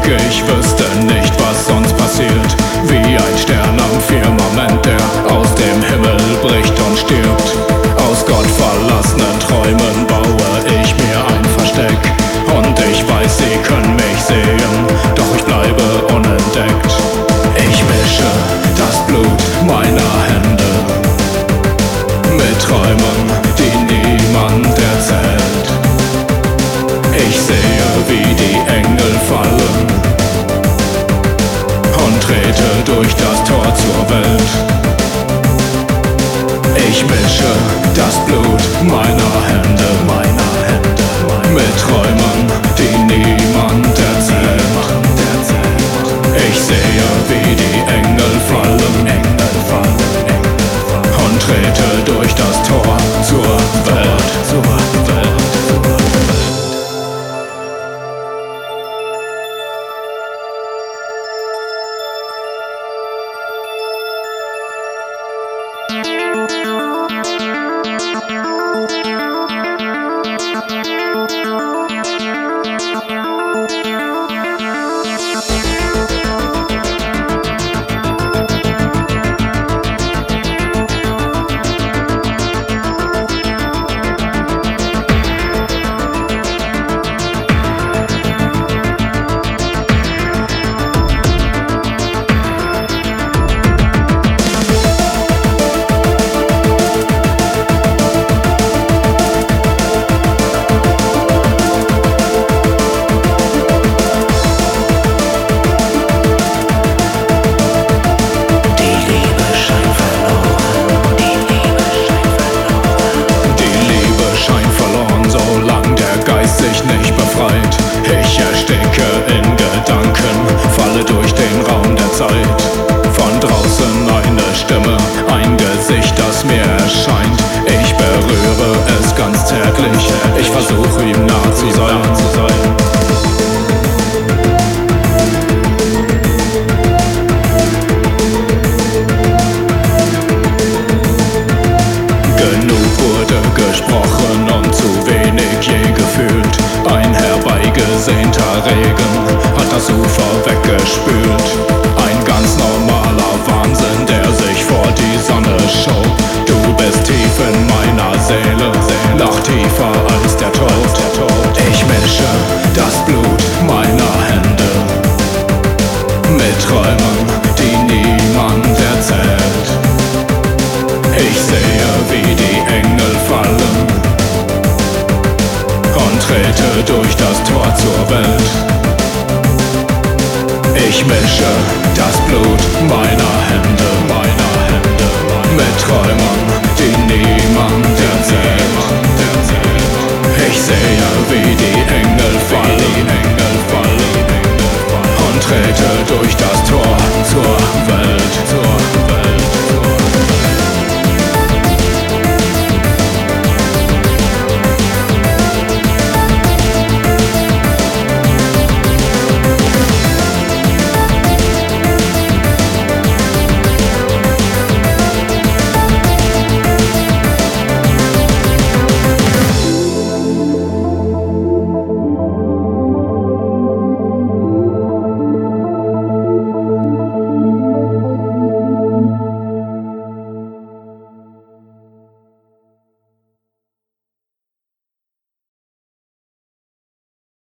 Ich wüsste nicht, was sonst passiert. Wie ein Stern am Firmament, der aus dem Himmel bricht und stirbt. Aus gottverlassenen Träumen baue ich mir ein Versteck. Und ich weiß, sie können mich sehen, doch ich bleibe unentdeckt. Ich mische das Blut meiner Hände mit Träumen, die niemand erzählt. Ich sehe, wie die Engel fallen und trete durch das Tor zur Welt. Ich mische das Blut meiner Hände mit Träumen, die niemand erzählt. Ich sehe, wie die Engel fallen und trete durch das Tor zur Welt. Ich ersticke in Gedanken, falle durch den Raum der Zeit. Von draußen eine Stimme, ein Gesicht, das mir erscheint. Ich berühre es ganz zärtlich, ich versuche ihm nah zu sein. Genug wurde gesprochen und zu wenig je gefühlt. Ein herbeigesehnter Regen hat das Ufer weggespült. Ein ganz normaler Wahnsinn, der sich vor die Sonne schob. Du bist tief in meiner Seele, noch tiefer als der Tod. Ich mische das Blut meiner Hände mit Träumen, die niemand erzählt. Ich sehe, wie die Engel fallen und trete durch das Tor zur Welt. Ich mische das Blut meiner Hände mit Träumen.